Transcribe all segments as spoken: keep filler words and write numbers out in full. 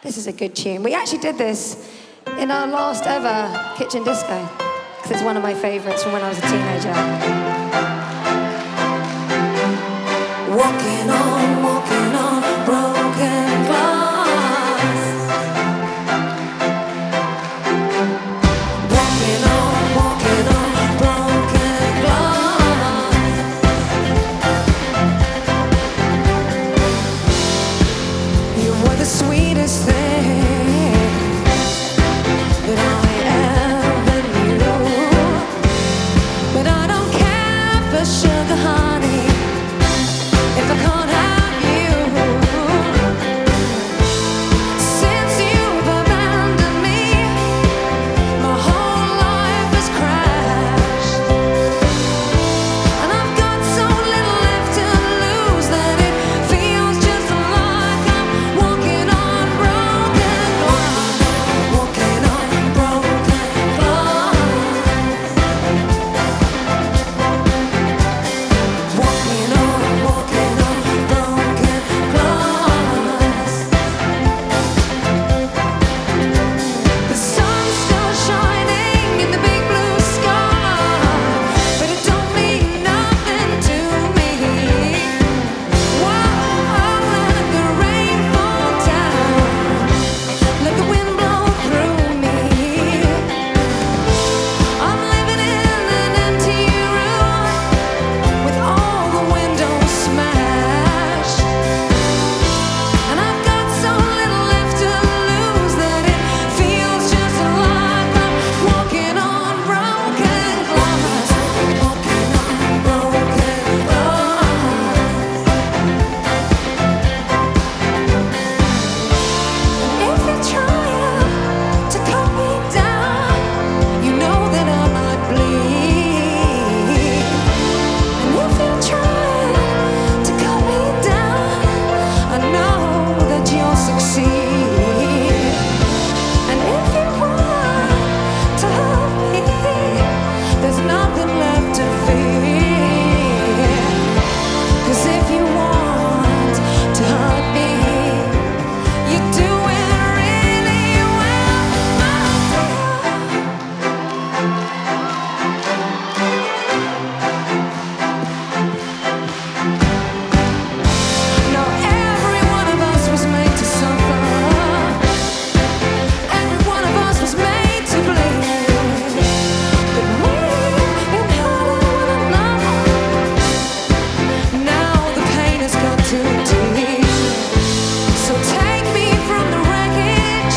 This is a good tune. We actually did this in our last ever kitchen disco, because it's one of my favorites from when I was a teenager. Walking on, walking on broken glass. Walking on, walking on broken glass. You were the sweetest thing that I ever knew, but I don't care for sugar, honey, if I can't have you. Since you've abandoned me, my whole life has crashed, and I've got so little left to lose that it feels just like I'm walking on broken glass. Walking on broken glass. Walking on, walking on broken glass. The sun's still shining in the big blue sky, but it don't mean nothing to me. Whoa, let the rain fall down, let the wind blow through me. I'm living in an empty room with all the windows smashed, and I've got so little left to lose that it feels just like I'm walking on broken glass. Walking on broken glass. If you're trying to cut me down, you know that I might bleed. And if you're trying to cut me down, I know that you'll succeed. And if you want to hurt me, there's nothing left to fear. 'Cause if you want to hurt me, you do it really well, my dear. No, every one of us was made to suffer. Every one of us was made to bleed. But we've been hurting one another. Now the pain has got too deep. So take me from the wreckage,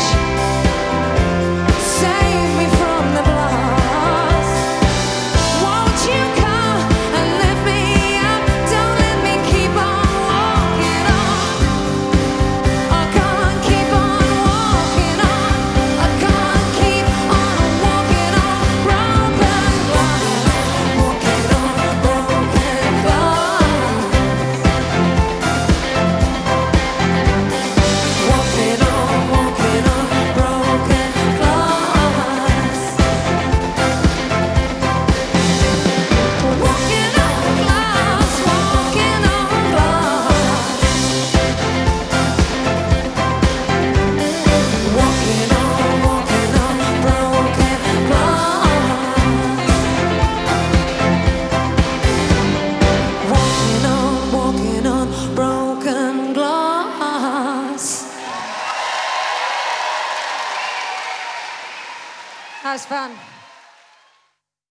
save me from the blast. Won't you come and lift me up? Don't let me keep on walking on. I can't keep on walking on. I can't keep on walking on broken glass. Walking on broken glass. Walking on, walking on broken glass. Walking on glass, walking on glass. Walking on, walking on broken glass. Walking on, walking on broken glass. That was fun.